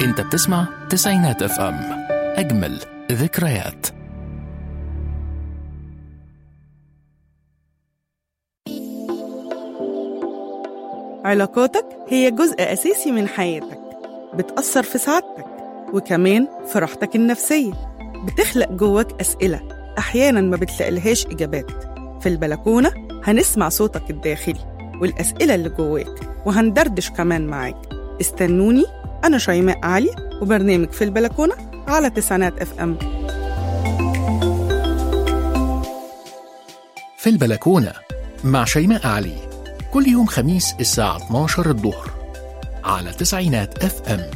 انت بتسمع تسعينات اف ام، اجمل ذكريات. علاقاتك هي جزء أساسي من حياتك، بتأثر في سعادتك وكمان في راحتك النفسية. بتخلق جواك أسئلة أحياناً ما بتلاقيلهاش إجابات. في البلكونة هنسمع صوتك الداخلي والأسئلة اللي جواك، وهندردش كمان معاك. استنوني، أنا شيماء علي، وبرنامج في البلكونة على تسعينات اف ام. في البلكونة مع شيماء علي، كل يوم خميس الساعة 12 الظهر على تسعينات اف ام.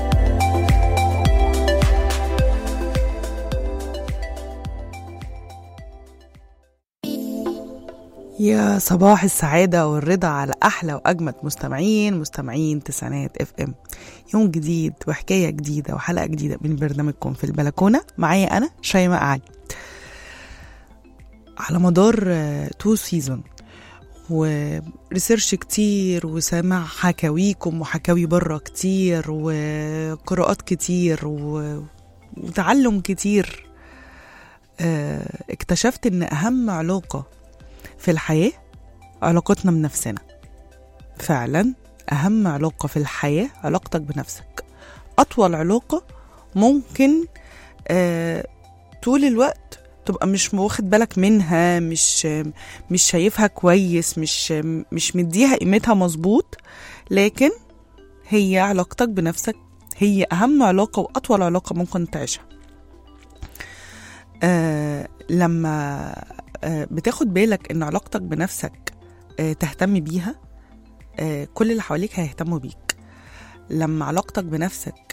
يا صباح السعادة والرضا على أحلى وأجمد مستمعين تسعينات اف ام. يوم جديد وحكاية جديدة وحلقة جديدة من برنامجكم في البلكونة، معايا أنا شيماء علي. على مدار 2 سيزون وريسيرش كتير وسمع حكاويكم وحكاوي برا كتير وقراءات كتير وتعلم كتير، اكتشفت ان اهم علاقة في الحياة علاقتنا بنفسنا. فعلا اهم علاقة في الحياة علاقتك بنفسك. اطول علاقة ممكن طول الوقت تبقى مش واخد بالك منها، مش شايفها كويس، مش مديها قيمتها مظبوط، لكن هي علاقتك بنفسك هي أهم علاقة وأطول علاقة ممكن تعيشها. لما بتاخد بالك إن علاقتك بنفسك تهتم بيها، كل اللي حواليك هيهتموا بيك. لما علاقتك بنفسك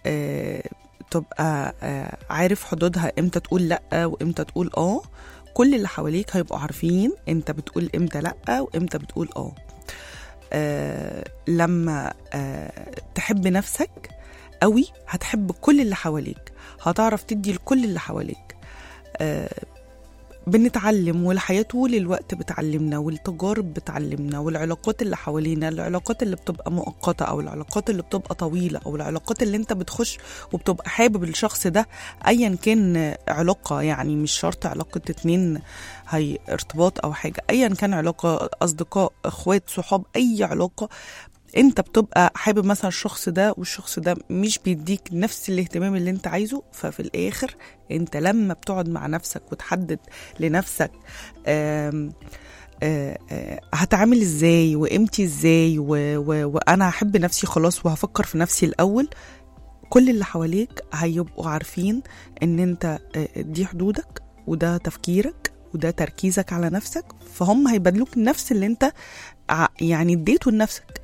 تبقى عارف حدودها، امتى تقول لأ وامتى تقول كل اللي حواليك هيبقوا عارفين انت بتقول امتى لأ وامتى بتقول لما تحب نفسك قوي هتحب كل اللي حواليك، هتعرف تدي لكل اللي حواليك. بنتعلم، والحياة طول الوقت بتعلمنا، والتجارب بتعلمنا، والعلاقات اللي حوالينا، العلاقات اللي بتبقى مؤقتة أو العلاقات اللي بتبقى طويلة أو العلاقات اللي انت بتخش وبتبقى حابب الشخص ده أيا كان علاقة. يعني مش شرط علاقة 2 هي ارتباط أو حاجة، أيا كان علاقة، أصدقاء، أخوات، صحاب، أي علاقة انت بتبقى حابب مثلا الشخص ده والشخص ده مش بيديك نفس الاهتمام اللي انت عايزه. ففي الاخر انت لما بتقعد مع نفسك وتحدد لنفسك هتعامل ازاي وامتي ازاي وانا هحب نفسي خلاص وهفكر في نفسي الاول، كل اللي حواليك هيبقوا عارفين ان انت دي حدودك وده تفكيرك وده تركيزك على نفسك، فهم هيبادلوك نفس اللي انت يعني اديته لنفسك.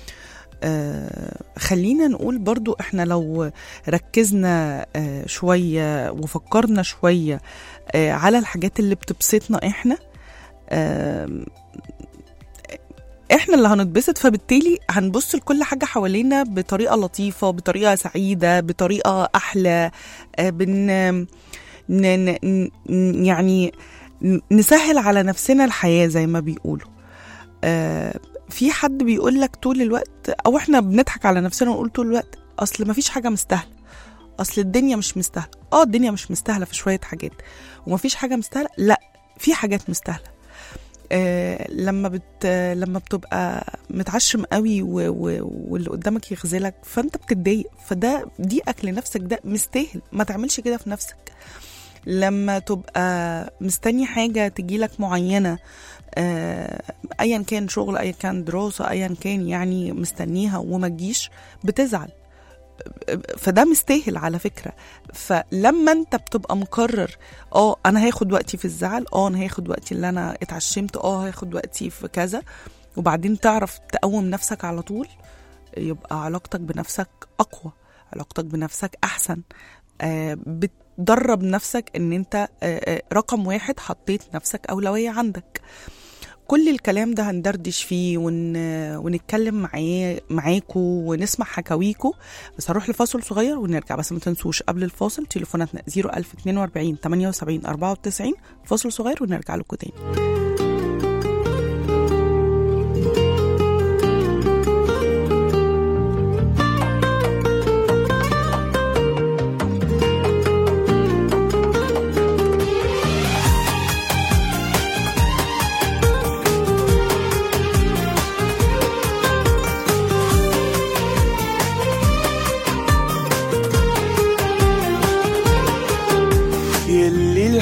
خلينا نقول برضو احنا لو ركزنا شوية وفكرنا شوية على الحاجات اللي بتبسطنا احنا اللي هنتبسط، فبالتالي هنبص لكل حاجة حوالينا بطريقة لطيفة، بطريقة سعيدة، بطريقة احلى، يعني نسهل على نفسنا الحياة زي ما بيقولوا. في حد بيقول لك طول الوقت، او احنا بنضحك على نفسنا ونقول طول الوقت اصل ما فيش حاجه مستاهله، اصل الدنيا مش مستاهله. الدنيا مش مستاهله في شويه حاجات، وما فيش حاجه مستاهله. لا، في حاجات مستاهله. لما بتبقى متعشم قوي واللي قدامك يخذلك فانت بتتضايق، فده ضيقك لنفسك ده مستاهل، ما تعملش كده في نفسك. لما تبقى مستني حاجه تجيلك معينه، ايا كان شغل، ايا كان دراسة، ايا كان، يعني مستنيها وما تجيش بتزعل، فده مستاهل على فكرة. فلما انت بتبقى مقرر انا هاخد وقتي في الزعل، انا هاخد وقتي اللي انا اتعشمت، هاخد وقتي في كذا، وبعدين تعرف تقوم نفسك على طول، يبقى علاقتك بنفسك اقوى، علاقتك بنفسك احسن. بتدرب نفسك ان انت رقم 1 حطيت نفسك اولوية عندك. كل الكلام ده هندردش فيه ونتكلم معاكم ونسمع حكاويكم. بس هروح لفاصل صغير ونرجع. بس ما تنسوش قبل الفاصل تليفوناتنا 01042 78 94. فاصل صغير ونرجع لكم تاني.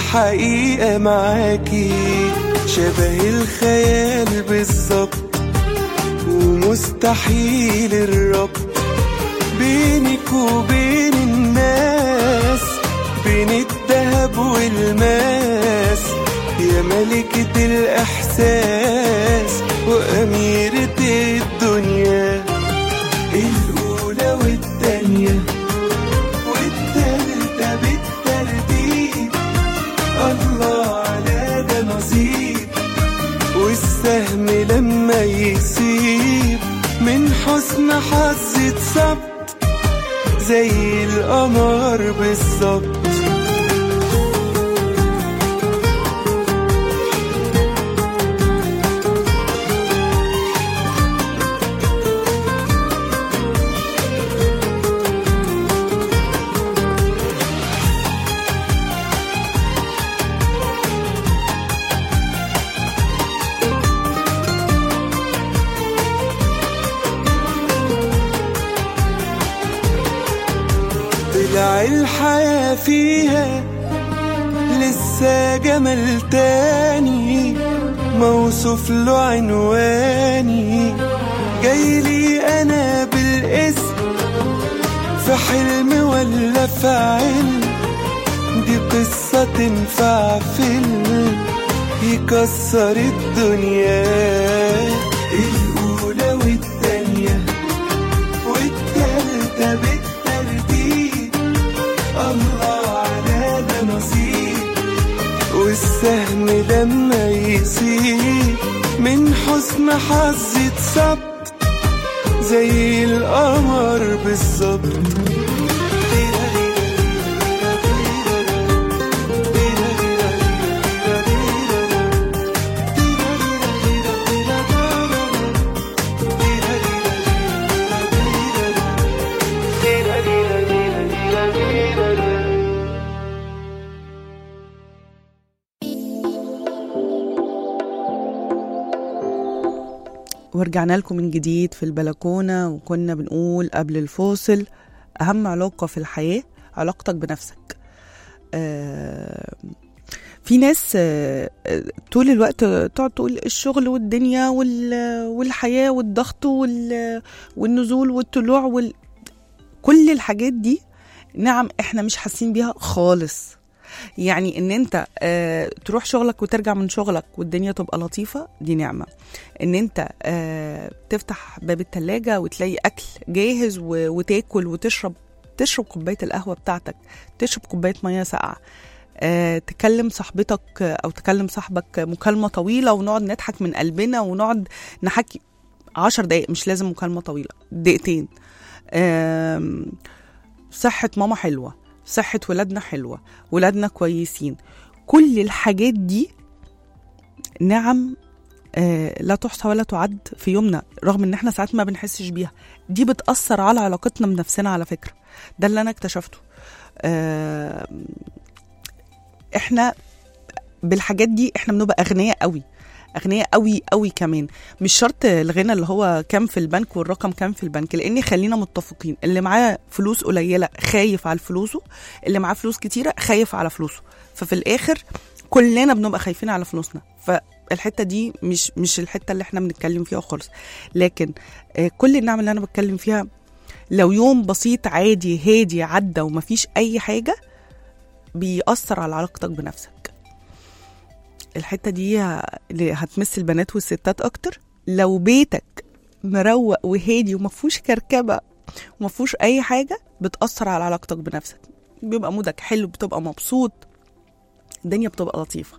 الحقيقة معاكي شبه الخيال بالظبط، ومستحيل الربط بينك وبين الناس، بين الذهب والماس، يا ملكة الإحساس وأميرة الدنيا، الأولى والتانية والتالتة بالترتيب، الله على ده نصيب، والسهم لما يصيب من حسن حظ اتصبت زي القمر بالظبط. الحياة فيها لسه جمال تاني موصوف له عنواني، جايلي أنا بالاسم في حلم ولا في علم، دي قصة تنفع فيلم يكسر الدنيا، الأولى والتانية والتالتة بالترتيب، الله على ده نصيب، والسهم لما يصيب من حسن حظ اتصبت زي القمر بالظبط. ورجعنا لكم من جديد في البلكونة، وكنا بنقول قبل الفاصل أهم علاقة في الحياة علاقتك بنفسك. في ناس طول الوقت تقعد تقول الشغل والدنيا والحياة والضغط والنزول والطلوع كل الحاجات دي نعم احنا مش حاسين بيها خالص. يعني ان انت تروح شغلك وترجع من شغلك والدنيا تبقى لطيفة، دي نعمة. ان انت تفتح باب التلاجة وتلاقي اكل جاهز وتاكل وتشرب كوباية القهوة بتاعتك، تشرب كوباية مياه ساقعة، تكلم صاحبتك او تكلم صاحبك مكالمة طويلة ونقعد نضحك من قلبنا ونقعد نحكي 10 دقايق، مش لازم مكالمة طويلة، دقيقتين. صحة ماما حلوة، صحة ولادنا حلوة، ولادنا كويسين، كل الحاجات دي نعم لا تحصى ولا تعد في يومنا، رغم ان احنا ساعات ما بنحسش بيها. دي بتأثر على علاقتنا بنفسنا على فكرة، ده اللي انا اكتشفته. احنا بالحاجات دي احنا بنبقى اغنياء قوي، اغنياء قوي قوي كمان. مش شرط الغنى اللي هو كام في البنك والرقم كام في البنك، لان خلينا متفقين اللي معاه فلوس قليله خايف على فلوسه، اللي معاه فلوس كتيره خايف على فلوسه، ففي الاخر كلنا بنبقى خايفين على فلوسنا. فالحته دي مش الحته اللي احنا بنتكلم فيها خالص. لكن كل النعم اللي انا بتكلم فيها لو يوم بسيط عادي هادي عدى ومفيش اي حاجه بيأثر على علاقتك بنفسك. الحتة دي هتمس البنات والستات أكتر. لو بيتك مروق وهادي ومفوش كركبة ومفوش أي حاجة بتأثر على علاقتك بنفسك، بيبقى مودك حلو، بتبقى مبسوط، الدنيا بتبقى لطيفة.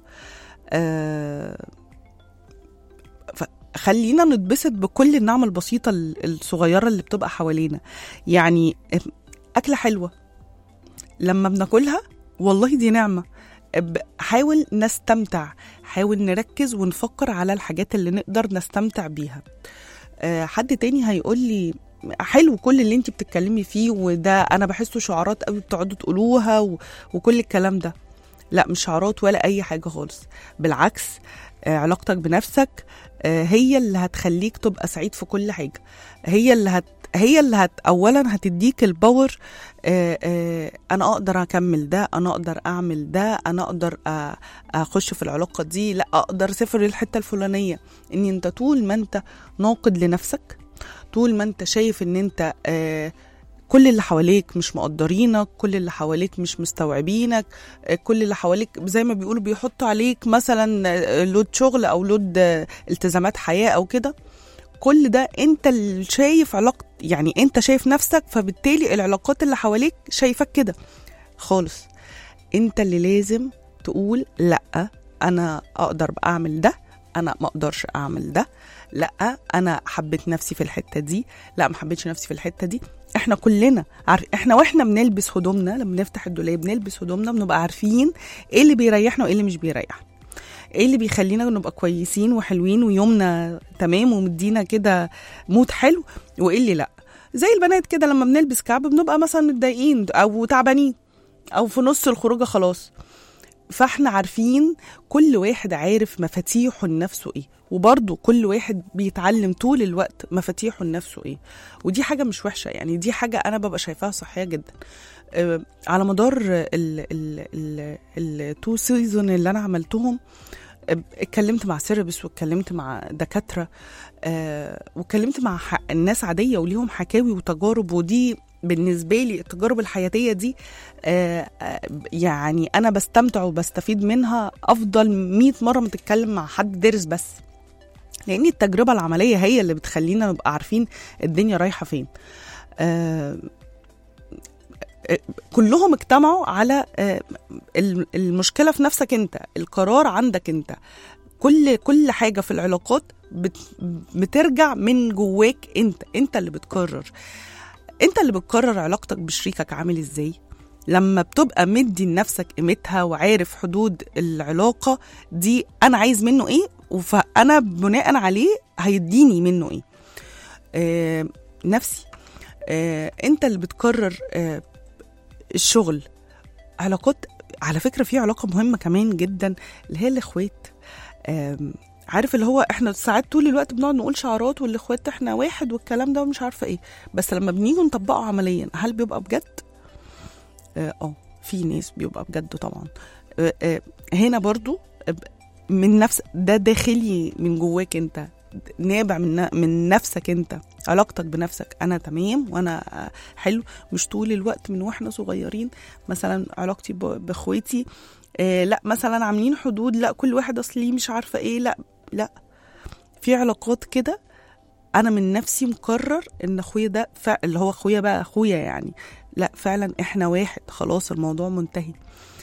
خلينا نتبسط بكل النعم البسيطة الصغيرة اللي بتبقى حوالينا. يعني أكلة حلوة لما بناكلها والله دي نعمة. حاول نستمتع، حاول نركز ونفكر على الحاجات اللي نقدر نستمتع بيها. حد تاني هيقول لي حلو كل اللي انتي بتتكلمي فيه، وده انا بحسه شعارات قوي بتقعدوا تقولوها وكل الكلام ده. لا مش شعارات ولا اي حاجة خالص، بالعكس علاقتك بنفسك هي اللي هتخليك تبقى سعيد في كل حاجة. هي اللي اولا هتديك الباور. انا اقدر اكمل ده، انا اقدر اعمل ده، انا اقدر اخش في العلاقة دي، لا اقدر اسافر الحتة الفلانية. ان انت طول ما انت ناقد لنفسك، طول ما انت شايف ان انت كل اللي حواليك مش مقدرينك، كل اللي حواليك مش مستوعبينك، كل اللي حواليك زي ما بيقولوا بيحطوا عليك مثلا لود شغل او لود التزامات حياة او كده، كل ده انت اللي شايف يعني انت شايف نفسك، فبالتالي العلاقات اللي حواليك شايفك كده خالص. انت اللي لازم تقول لا، انا اقدر اعمل ده، انا ما اقدرش اعمل ده، لا انا حبيت نفسي في الحتة دي، لا ما حبيتش نفسي في الحتة دي. احنا كلنا احنا واحنا بنلبس هدومنا، لما بنفتح الدولاب بنلبس هدومنا بنبقى عارفين ايه اللي بيريحنا وايه اللي مش بيريحنا، ايه اللي بيخلينا نبقى كويسين وحلوين ويومنا تمام ومدينا كده مود حلو، وايه اللي لا. زي البنات كده لما بنلبس كعب بنبقى مثلا متضايقين او تعبانين او في نص الخروجه خلاص. فاحنا عارفين، كل واحد عارف مفاتيحه لنفسه ايه، وبرضه كل واحد بيتعلم طول الوقت مفاتيحه لنفسه ايه. ودي حاجة مش وحشة، يعني دي حاجة انا ببقى شايفاها صحية جدا. على مدار التو سيزون اللي انا عملتهم اتكلمت مع سيرابس واتكلمت مع دكاترة واتكلمت مع الناس عادية وليهم حكاوي وتجارب. ودي بالنسبة لي التجارب الحياتية دي يعني أنا بستمتع وبستفيد منها أفضل 100 مرة ما تتكلم مع حد درس بس، لأن التجربة العملية هي اللي بتخلينا نبقى عارفين الدنيا رايحة فين. كلهم اجتمعوا على المشكلة في نفسك انت، القرار عندك انت. كل حاجة في العلاقات بترجع من جواك انت اللي بتقرر. انت اللي بتقرر علاقتك بشريكك عامل ازاي. لما بتبقى مدي لنفسك قيمتها وعارف حدود العلاقة دي انا عايز منه ايه، فانا بناء عليه هيديني منه ايه. نفسي. انت اللي بتقرر. الشغل، علاقات. على فكرة في علاقة مهمة كمان جدا اللي هي الاخوات. عارف اللي هو احنا ساعات طول الوقت بنقعد نقول شعارات والاخوات احنا واحد والكلام ده ومش عارفة ايه، بس لما بنيجي نطبقه عمليا هل بيبقى بجد؟ في ناس بيبقى بجد طبعا. هنا برضو من نفس ده داخلي من جواك انت، نابع من نفسك انت، علاقتك بنفسك. انا تمام وانا حلو، مش طول الوقت من واحنا صغيرين مثلا علاقتي باخواتي لا مثلا عاملين حدود، لا كل واحد اصلي مش عارفه ايه، لا في علاقات كده انا من نفسي مقرر ان اخويا ده اللي هو اخويا بقى اخويا يعني، لا فعلا احنا واحد، خلاص الموضوع منتهي.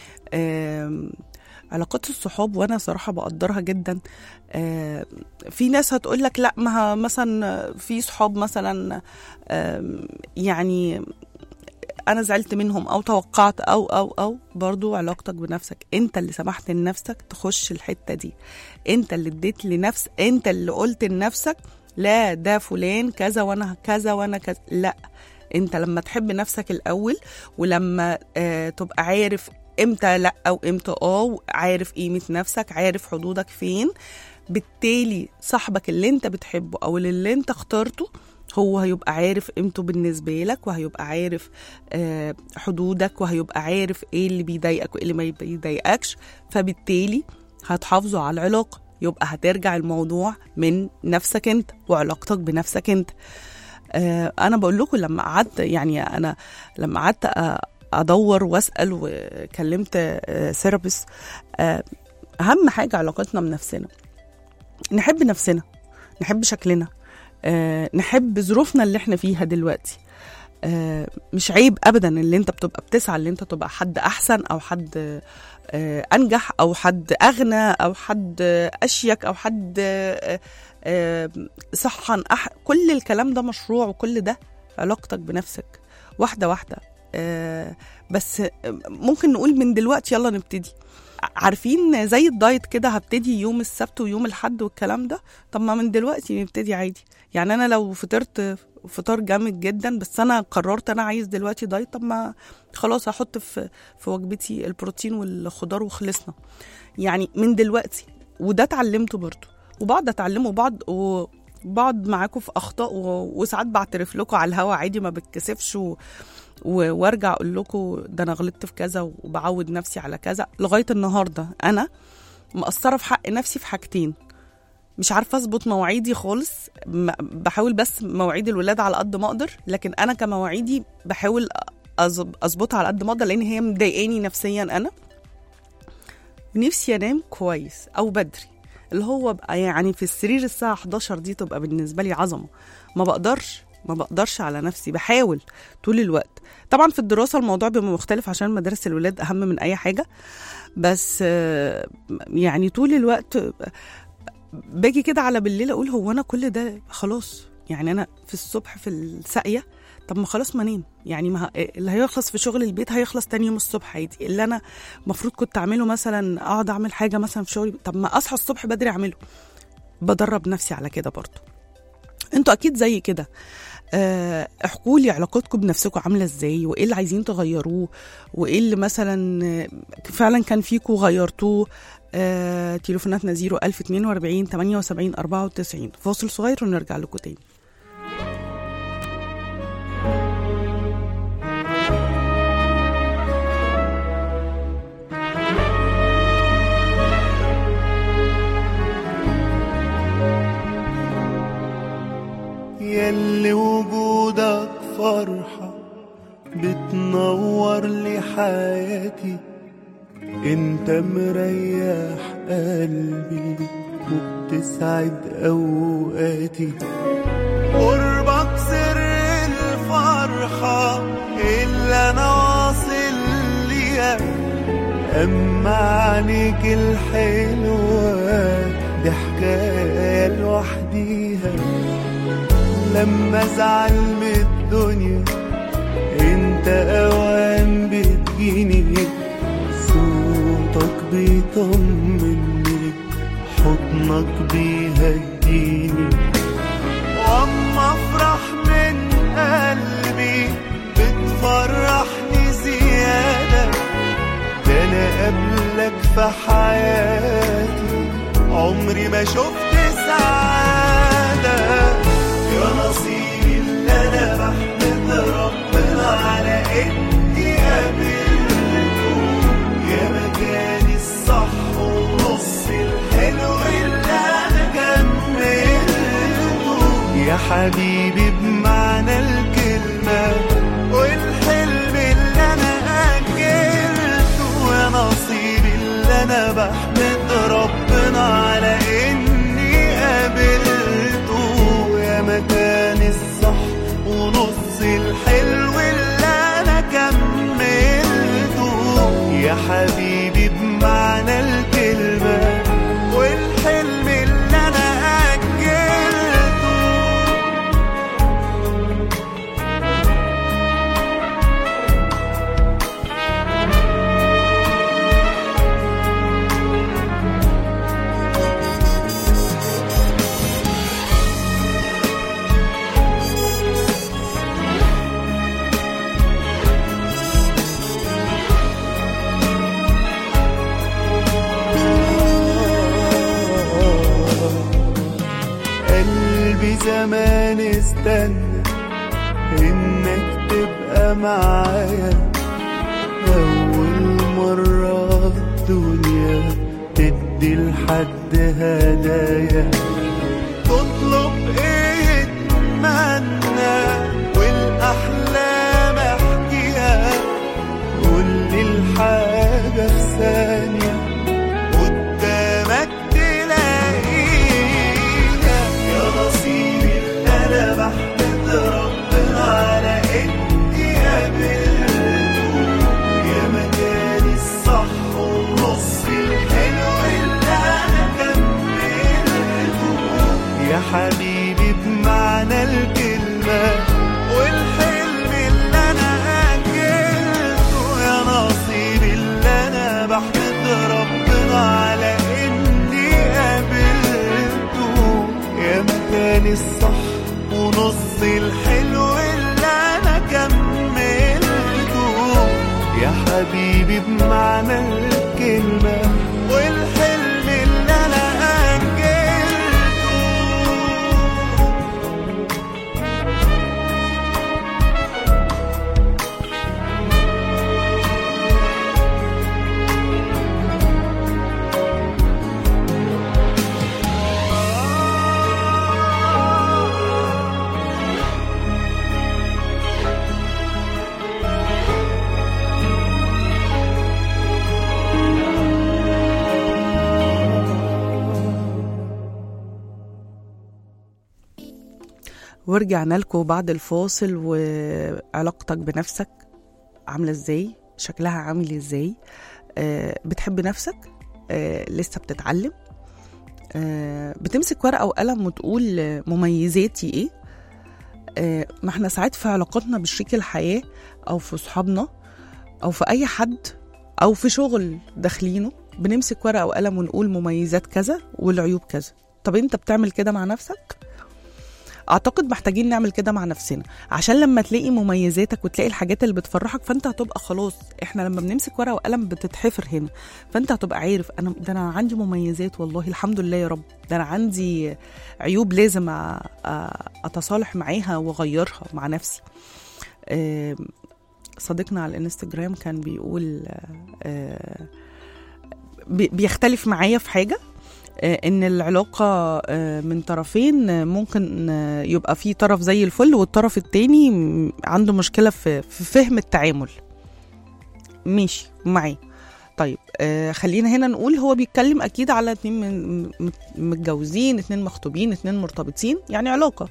علاقات الصحاب وانا صراحة بقدرها جدا. في ناس هتقولك لا، ما مثلا في صحاب مثلا يعني انا زعلت منهم او توقعت او برضو علاقتك بنفسك انت اللي سمحت لنفسك تخش الحتة دي، انت اللي اديت لنفسك، انت اللي قلت لنفسك لا ده فلان كذا وانا كذا وانا كذا. لا، انت لما تحب نفسك الاول ولما تبقى عارف امتى لا او امتى عارف قيمة نفسك، عارف حدودك فين، بالتالي صاحبك اللي انت بتحبه او اللي انت اخترته هو هيبقى عارف قيمته بالنسبة لك، وهيبقى عارف حدودك، وهيبقى عارف ايه اللي بيضايقك وايه اللي ما بيضايقكش، فبالتالي هتحافظوا على العلاقة. يبقى هترجع الموضوع من نفسك انت وعلاقتك بنفسك انت. انا بقول لكم لما قعدت، يعني انا لما قعدت ادور واسال وكلمت سيرابس، اهم حاجه علاقتنا بنفسنا، نحب نفسنا، نحب شكلنا، نحب ظروفنا اللي احنا فيها دلوقتي. مش عيب ابدا اللي انت بتبقى بتسعى اللي انت تبقى حد احسن او حد انجح او حد اغنى او حد اشيك او حد صحا كل الكلام ده مشروع، وكل ده علاقتك بنفسك واحده واحده. بس ممكن نقول من دلوقتي يلا نبتدي. عارفين زي الدايت كده، هبتدي يوم السبت ويوم الحد والكلام ده، طب ما من دلوقتي نبتدي عادي. يعني انا لو فطرت فطار جامد جدا بس انا قررت انا عايز دلوقتي دايت، طب ما خلاص هحط في وجبتي البروتين والخضار وخلصنا. يعني من دلوقتي وده اتعلمته برضو، وبقعد اتعلمه وبقعد معاكم في اخطاء وساعات بعترف لكم على الهوا عادي، ما بتكسفش وارجع اقول لكم ده انا غلطت في كذا وبعود نفسي على كذا. لغايه النهارده انا مقصره في حق نفسي في حاجتين، مش عارفه اظبط مواعيدي خالص، بحاول بس مواعيد الولاد على قد ما اقدر، لكن انا كمواعيدي بحاول اظبطها على قد ما اقدر، لان هي مضايقاني نفسيا. انا نفسي انام كويس او بدري، اللي هو بقى يعني في السرير الساعه 11 دي تبقى بالنسبه لي عظمه. ما بقدرش على نفسي، بحاول طول الوقت. طبعا في الدراسه الموضوع بيبقى مختلف عشان مدارس الولاد اهم من اي حاجه، بس يعني طول الوقت باجي كده على بالليل اقول هو انا كل ده خلاص، يعني انا في الصبح في الساقيه، طب ما خلاص ما انام، يعني ما اللي هيخلص في شغل البيت هيخلص تاني يوم الصبح عادي، اللي انا المفروض كنت اعمله مثلا اقعد اعمل حاجه مثلا في شغلي، طب ما اصحى الصبح بدري اعمله. بدرب نفسي على كده برضو. انتوا اكيد زي كده. احكوا لي علاقتكم بنفسكم عامله ازاي، وايه اللي عايزين تغيروه، وايه اللي مثلا فعلا كان فيكم غيرتوه. تليفوناتنا 01042 78 94. فاصل صغير ونرجع لكم تاني. ياللي وجودك فرحة بتنور لي حياتي، انت مريح قلبي وبتسعد اوقاتي. قربك سر الفرحة اللي انا واصل ليها، اما عينيك الحلوة دي حكاية لوحديها. لما ازعل من الدنيا انت اوان بتجيني، صوتك بيطمني، حضنك بيهديني. واما افرح من قلبي بتفرحني زيادة، ده انا قبلك في حياتي عمري ما شفت سعادة. يا نصيبي اللي انا بحمد ربنا على اني قابلته، يا مكاني الصح ونص الحلو اللي انا كملته. يا حبيبي بمعنى الكلمة والحلم اللي انا اجلته. يا نصيبي اللي انا بحمد ربنا على اني قابلته، مكان الصح ونص الحلو اللي انا كملته. يا حبيبي بمعنى الكلمة والحلم اللي انا اجلته. زمان استنى انك تبقى معايا، اول مرة الدنيا تدي لحد هدايا. تطلب ايه اتمنى والاحلام احكيها، قولي الحاجة في ثانية قدامك بحمد ربنا على اني قابلته. يا مكاني الصح ونص الحلو اللي انا كملته. يا حبيبي بمعنى الكلمة والحلم اللي انا اجلته. يا نصيبي اللي انا بحمد ربنا على اني قابلته. يا مكاني الصح ونص الحلو اللي انا كملته. يا حبيبي بمعنى الكلمة والحلم اللي انا ورجعنا لكم بعد الفاصل. وعلاقتك بنفسك عاملة ازاي؟ شكلها عامل ازاي؟ بتحب نفسك؟ لسه بتتعلم؟ بتمسك ورقة وقلم وتقول مميزاتي ايه؟ ما احنا ساعات في علاقاتنا بشريك الحياة او في صحابنا او في اي حد او في شغل داخلينه بنمسك ورقة وقلم ونقول مميزات كذا والعيوب كذا. طب انت بتعمل كده مع نفسك؟ اعتقد محتاجين نعمل كده مع نفسنا، عشان لما تلاقي مميزاتك وتلاقي الحاجات اللي بتفرحك فانت هتبقى خلاص. احنا لما بنمسك ورقة وقلم بتتحفر هنا، فانت هتبقى عارف انا عندي مميزات والله الحمد لله يا رب، ده انا عندي عيوب لازم اتصالح معاها واغيرها مع نفسي. صديقنا على الانستجرام كان بيقول بيختلف معايا في حاجة، ان العلاقة من طرفين ممكن يبقى في طرف زي الفل والطرف التاني عنده مشكلة في فهم التعامل. ماشي معاه. طيب خلينا هنا نقول هو بيتكلم اكيد على 2 متجوزين، 2 مخطوبين، 2 مرتبطين، يعني علاقة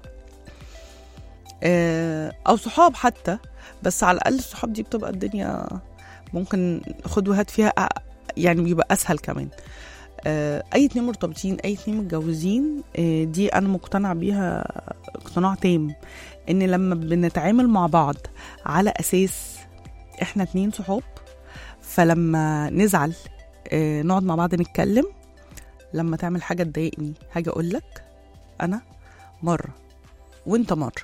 او صحاب حتى. بس على الاقل الصحاب دي بتبقى الدنيا ممكن خد وهات فيها، يعني بيبقى اسهل كمان. اي 2 مرتبطين، اي 2 متجوزين، دي انا مقتنع بيها اقتناع تام، ان لما بنتعامل مع بعض على اساس احنا 2 صحاب، فلما نزعل نقعد مع بعض نتكلم. لما تعمل حاجة تضايقني هاجي اقول لك انا مرة وانت مرة،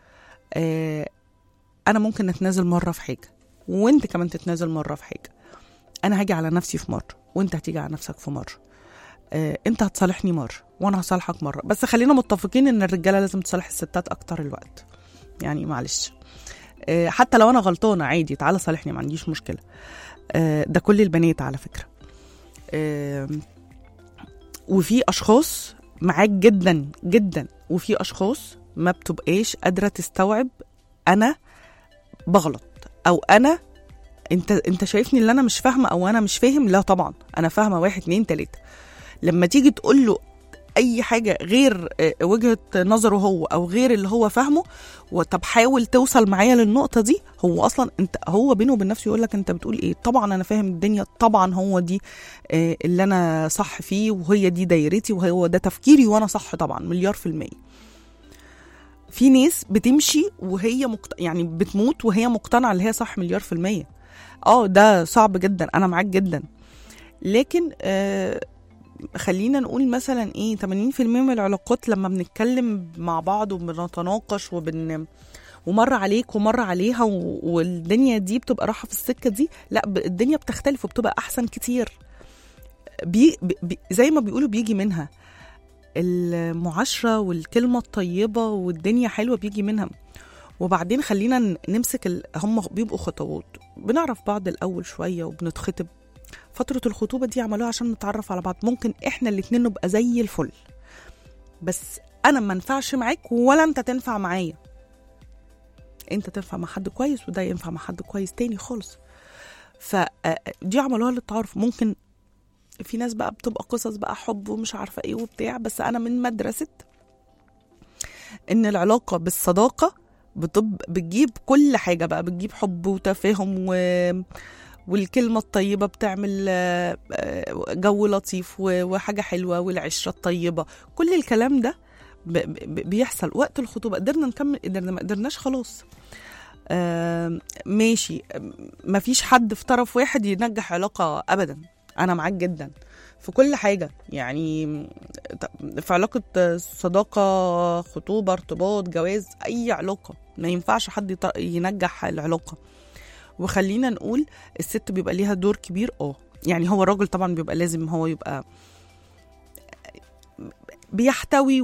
انا ممكن نتنازل مرة في حاجة وانت كمان تتنازل مرة في حاجة. انا هاجي على نفسي في مرة وانت هتيجي على نفسك في مرة. انت هتصالحني مرة وانا هصالحك مرة. بس خلينا متفقين ان الرجالة لازم تصالح الستات اكتر الوقت، يعني معلش. حتى لو انا غلطانة عادي تعالى صالحني، ما عنديش مشكلة. ده كل البنات على فكرة. وفي اشخاص معاك جدا جدا، وفي اشخاص ما بتبقاش قادرة تستوعب انا بغلط، او انا انت شايفني اللي انا مش فاهمه او انا مش فاهم. لا طبعا انا فاهمه 1 2 3. لما تيجي تقول له اي حاجه غير وجهه نظره هو او غير اللي هو فاهمه، وطب حاول توصل معايا للنقطه دي، هو اصلا هو بينه وبين نفسه يقول لك انت بتقول ايه. طبعا انا فاهم الدنيا، طبعا هو دي اللي انا صح فيه، وهي دي دايرتي، وهو ده تفكيري، وانا صح طبعا 1,000,000%. في ناس بتمشي وهي يعني بتموت وهي مقتنعه اللي هي صح 1,000,000%. ده صعب جدا، انا معاك جدا. لكن خلينا نقول مثلا 80% من العلاقات لما بنتكلم مع بعض وبنتناقش ومرة عليك ومرة عليها والدنيا دي بتبقى راحة في السكة دي، لا الدنيا بتختلف وبتبقى احسن كتير. زي ما بيقولوا بيجي منها المعاشرة والكلمة الطيبة والدنيا حلوة، بيجي منها. وبعدين خلينا نمسك هم بيبقوا خطوات. بنعرف بعض الأول شوية وبنتخطب. فترة الخطوبة دي عملوها عشان نتعرف على بعض. ممكن احنا الاتنين نبقى زي الفل، بس أنا ما نفعش معاك ولا أنت تنفع معايا. أنت تنفع مع حد كويس وده ينفع مع حد كويس تاني خالص. فدي عملوها للتعارف. ممكن في ناس بقى بتبقى قصص بقى حب ومش عارفة ايه وبتاع، بس أنا من مدرسة إن العلاقة بالصداقة بتجيب كل حاجة بقى، بتجيب حب وتفاهم والكلمة الطيبة بتعمل جو لطيف وحاجة حلوة، والعشرة الطيبة. كل الكلام ده بيحصل وقت الخطوبة. قدرنا نكمل، قدرنا ما قدرناش خلاص ماشي. مفيش حد في طرف واحد ينجح علاقة أبدا. أنا معاك جدا في كل حاجة، يعني في علاقة صداقة، خطوبة، ارتباط، جواز، أي علاقة ما ينفعش حد ينجح العلاقة. وخلينا نقول الست بيبقى ليها دور كبير. يعني هو الراجل طبعا بيبقى لازم هو يبقى بيحتوي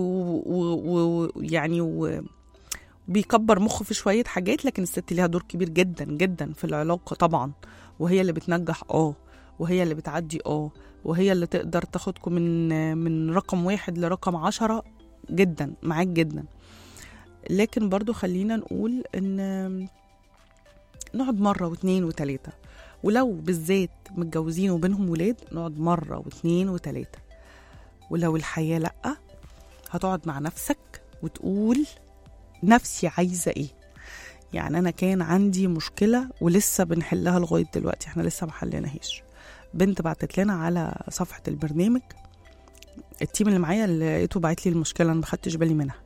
ويعني بيكبر مخه في شوية حاجات، لكن الست ليها دور كبير جدا جدا في العلاقة طبعا. وهي اللي بتنجح وهي اللي بتعدي وهي اللي تقدر تاخدكم من رقم 1 لرقم 10 جدا. معاك جدا. لكن برضو خلينا نقول ان نقعد مرة و2 و3، ولو بالذات متجوزين وبينهم ولاد نقعد مرة و2 و3. ولو الحياة لأ، هتقعد مع نفسك وتقول نفسي عايزة ايه. يعني انا كان عندي مشكلة ولسه بنحلها لغاية دلوقتي، احنا لسه ما حلناهاش. بنت بعتت لنا على صفحة البرنامج، التيم اللي معايا اللي لقيته بعت لي المشكلة، انا ما خدتش بالي منها.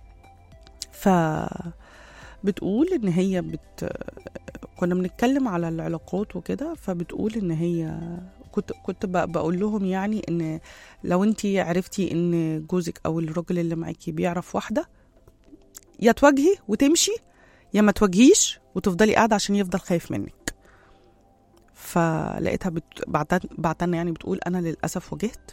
بتقول ان هي كنا بنتكلم على العلاقات وكده، فبتقول ان هي كنت بقول لهم يعني ان لو انتي عرفتي ان جوزك او الراجل اللي معاكي بيعرف واحدة، يا تواجهي وتمشي يا ما تواجهيش وتفضلي قاعدة عشان يفضل خايف منك. فلقيتها بعتنا يعني بتقول انا للأسف واجهت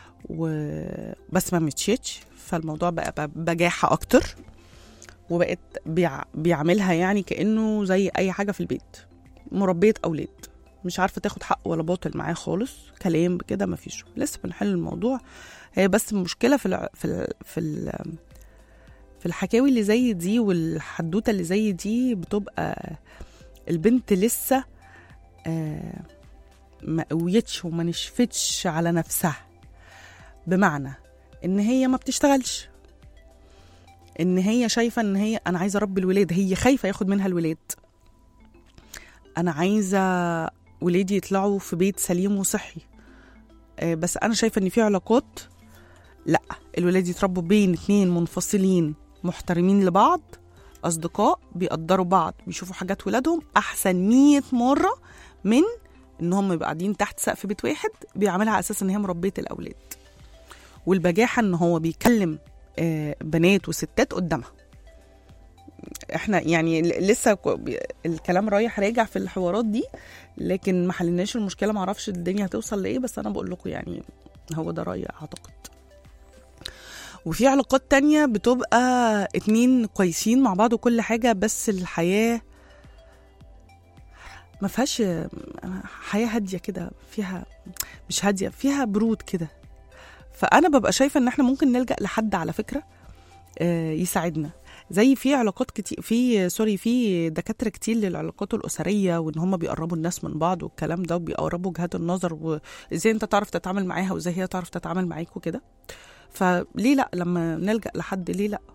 بس ما مشيتش، فالموضوع بقى بجاحة اكتر، وبقت بيعملها يعني كأنه زي اي حاجة في البيت، مربية اولاد، مش عارفة تاخد حق ولا باطل معاه خالص، كلام كده ما فيش. لسه بنحل الموضوع. هي بس المشكلة في الحكاوي اللي زي دي والحدوتة اللي زي دي، بتبقى البنت لسه ما قويتش وما نشفتش على نفسها، بمعنى ان هي ما بتشتغلش، ان هي شايفة ان هي انا عايزة اربي الولاد، هي خايفة ياخد منها الولاد، انا عايزة ولادي يطلعوا في بيت سليم وصحي، بس انا شايفة ان في علاقات لا، الولاد يتربوا بين 2 منفصلين محترمين لبعض، اصدقاء بيقدروا بعض، بيشوفوا حاجات ولادهم احسن 100 مرة من ان هم يبقوا قاعدين تحت سقف بيت واحد بيعملها على اساس ان هي مربية الاولاد. والبجاحة ان هو بيكلم بنات وستات قدامها. احنا يعني لسه الكلام رايح راجع في الحوارات دي، لكن ما حلناش المشكلة، ما اعرفش الدنيا هتوصل لايه، بس انا بقول لكم يعني هو ده رأيي اعتقد. وفي علاقات تانية بتبقى 2 كويسين مع بعض وكل حاجة، بس الحياة ما فيهاش حياة هادية كده، فيها مش هادية، فيها برود كده. فأنا ببقى شايفة إن احنا ممكن نلجأ لحد على فكرة يساعدنا، زي في علاقات كتير، في دكاترة كتير للعلاقات الأسرية، وإن هم بيقربوا الناس من بعض والكلام ده، وبيقربوا وجهات النظر، وإزاي أنت تعرف تتعامل معاها وإزاي هي تعرف تتعامل معاك وكده. فليه لأ لما نلجأ لحد، ليه لأ؟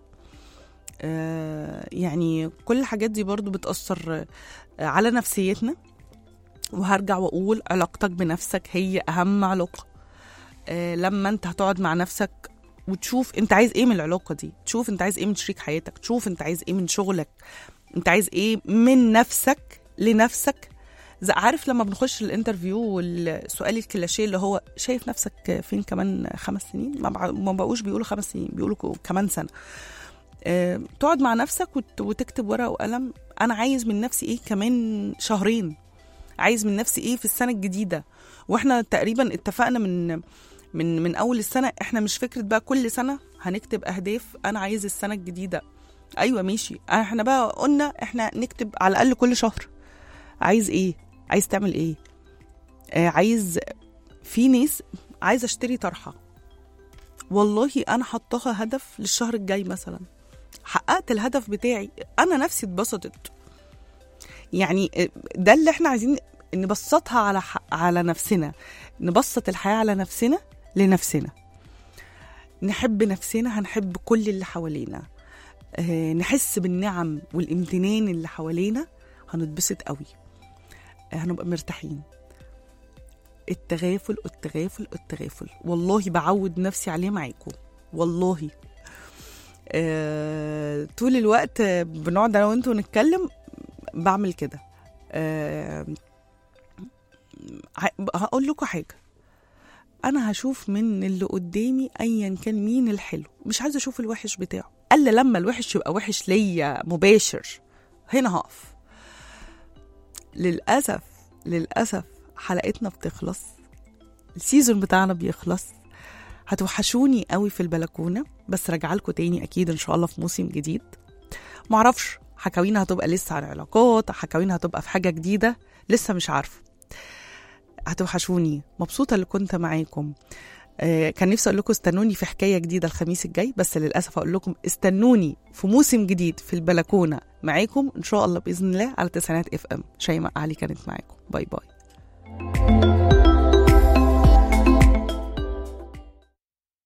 يعني كل الحاجات دي برضو بتأثر على نفسيتنا. وهرجع وأقول علاقتك بنفسك هي أهم علاقة. لما أنت هتقعد مع نفسك وتشوف أنت عايز إيه من العلاقة دي، تشوف أنت عايز إيه من شريك حياتك، تشوف أنت عايز إيه من شغلك، أنت عايز إيه من نفسك لنفسك. عارف لما بنخش الانترفيو والسؤال الكلاشيه اللي هو شايف نفسك فين كمان 5 سنين، ما بقوش بيقولوا 5 سنين، بيقولوا كمان سنة. تقعد مع نفسك وتكتب ورقة وقلم، أنا عايز من نفسي إيه كمان 2 شهر، عايز من نفسي إيه في السنة الجديدة. وإحنا تقريبا اتفقنا من أول السنة، إحنا مش فكرة بقى كل سنة هنكتب أهداف أنا عايز السنة الجديدة. أيوة ماشي، إحنا بقى قلنا إحنا نكتب على الأقل كل شهر عايز إيه، عايز تعمل إيه. عايز، في ناس عايز أشتري طرحة، والله أنا حطها هدف للشهر الجاي مثلا، حققت الهدف بتاعي، أنا نفسي اتبسطت. يعني ده اللي احنا عايزين نبسطها على نفسنا، نبسط الحياة على نفسنا لنفسنا، نحب نفسنا، هنحب كل اللي حوالينا، نحس بالنعم والامتنان اللي حوالينا، هنتبسط قوي، هنبقى مرتاحين. التغافل التغافل التغافل، والله بعود نفسي عليه معاكم والله. طول الوقت بنقعد انا وانتوا نتكلم بعمل كده. هقول لكم حاجة، انا هشوف من اللي قدامي ايا كان مين الحلو، مش عايزة اشوف الوحش بتاعه، الا لما الوحش يبقى وحش ليا مباشر، هنا هقف. للأسف حلقتنا بتخلص، السيزون بتاعنا بيخلص. هتوحشوني قوي في البلكونة، بس راجعلكم تاني أكيد إن شاء الله في موسم جديد. معرفش حكاوينا هتبقى لسه عن علاقات، حكاوينا هتبقى في حاجة جديدة، لسه مش عارفة. هتوحشوني، مبسوطة اللي كنت معاكم. كان نفسي أقول لكم استنوني في حكاية جديدة الخميس الجاي، بس للأسف أقول لكم استنوني في موسم جديد في البلكونة معاكم إن شاء الله بإذن الله على 90 FM. شيماء علي كانت معاكم، باي باي.